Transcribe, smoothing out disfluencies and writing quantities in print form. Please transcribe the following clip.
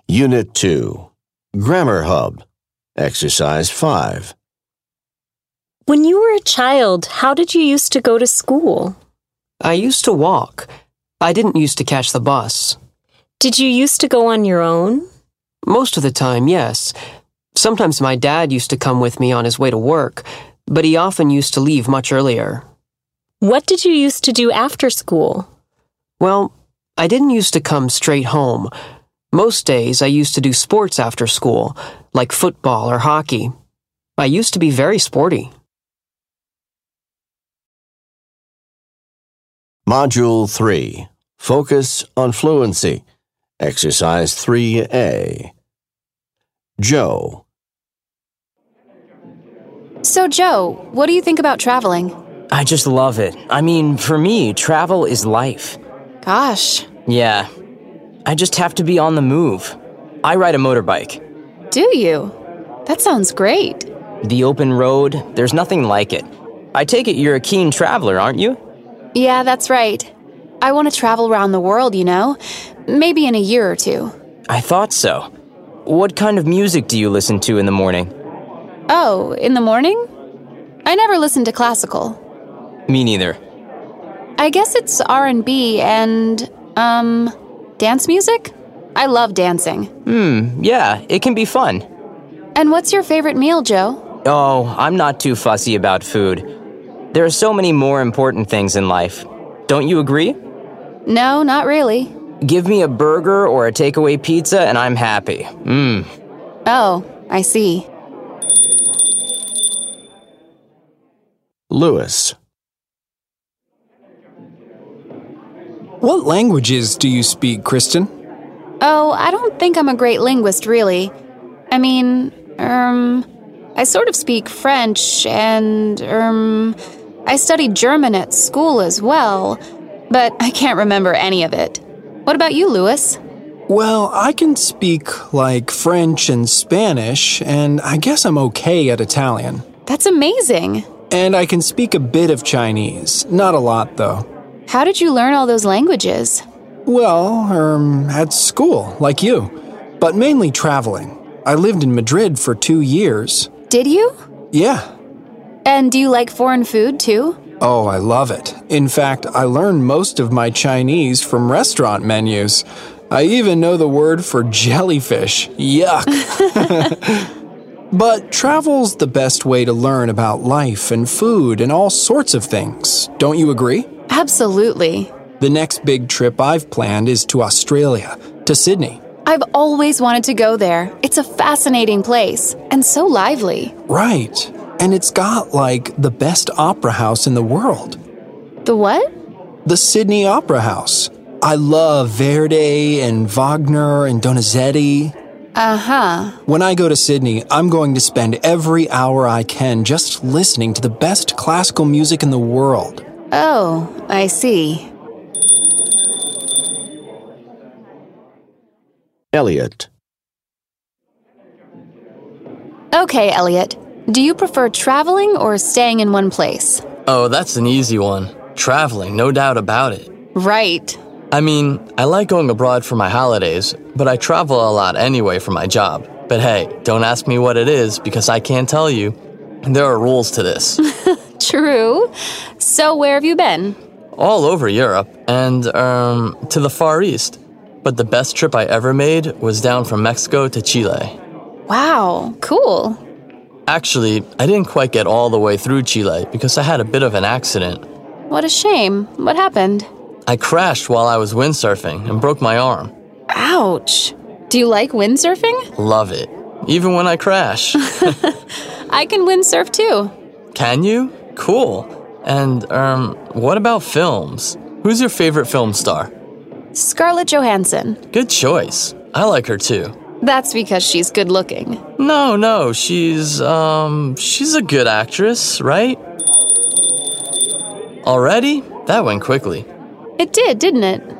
Unit 2. Grammar Hub. Exercise 5. When you were a child, how did you used to go to school? I used to walk. I didn't used to catch the bus. Did you used to go on your own? Most of the time, yes. Sometimes my dad used to come with me on his way to work, but he often used to leave much earlier. What did you used to do after school? Well, I didn't used to come straight home. Most days I used to do sports after school, like football or hockey. I used to be very sporty. Module 3. Focus on fluency. Exercise 3A. Joe. So, Joe, what do you think about traveling? I just love it. I mean, for me, travel is life. Gosh. Yeah. I just have to be on the move. I ride a motorbike. Do you? That sounds great. The open road, there's nothing like it. I take it you're a keen traveler, aren't you? Yeah, that's right. I want to travel around the world, you know? Maybe in a year or two. I thought so. What kind of music do you listen to in the morning? Oh, in the morning? I never listen to classical. Me neither. I guess it's R&B and, dance music? I love dancing. Yeah, it can be fun. And what's your favorite meal, Joe? Oh, I'm not too fussy about food. There are so many more important things in life. Don't you agree? No, not really. Give me a burger or a takeaway pizza and I'm happy. Oh, I see. Lewis. What languages do you speak, Kristen? Oh, I don't think I'm a great linguist, really. I mean, I sort of speak French and, I studied German at school as well, but I can't remember any of it. What about you, Lewis? Well, I can speak, French and Spanish, and I guess I'm okay at Italian. That's amazing. And I can speak a bit of Chinese. Not a lot, though. How did you learn all those languages? Well, at school, like you. But mainly traveling. I lived in Madrid for 2 years. Did you? Yeah. And do you like foreign food, too? Oh, I love it. In fact, I learned most of my Chinese from restaurant menus. I even know the word for jellyfish. Yuck. But travel's the best way to learn about life and food and all sorts of things. Don't you agree? Absolutely. The next big trip I've planned is to Australia, to Sydney. I've always wanted to go there. It's a fascinating place and so lively. Right. And it's got, the best opera house in the world. The what? The Sydney Opera House. I love Verdi and Wagner and Donizetti. Uh-huh. When I go to Sydney, I'm going to spend every hour I can just listening to the best classical music in the world. Oh, I see. Elliot. Okay, Elliot. Do you prefer traveling or staying in one place? Oh, that's an easy one. Traveling, no doubt about it. Right. I mean, I like going abroad for my holidays, but I travel a lot anyway for my job. But hey, don't ask me what it is because I can't tell you. There are rules to this. True. So where have you been? All over Europe and, to the Far East. But the best trip I ever made was down from Mexico to Chile. Wow, cool. Actually, I didn't quite get all the way through Chile because I had a bit of an accident. What a shame. What happened? I crashed while I was windsurfing and broke my arm. Ouch. Do you like windsurfing? Love it. Even when I crash. I can windsurf too. Can you? Cool. And, what about films? Who's your favorite film star? Scarlett Johansson. Good choice. I like her too. That's because she's good looking. No, she's a good actress, right? Already? That went quickly. It did, didn't it?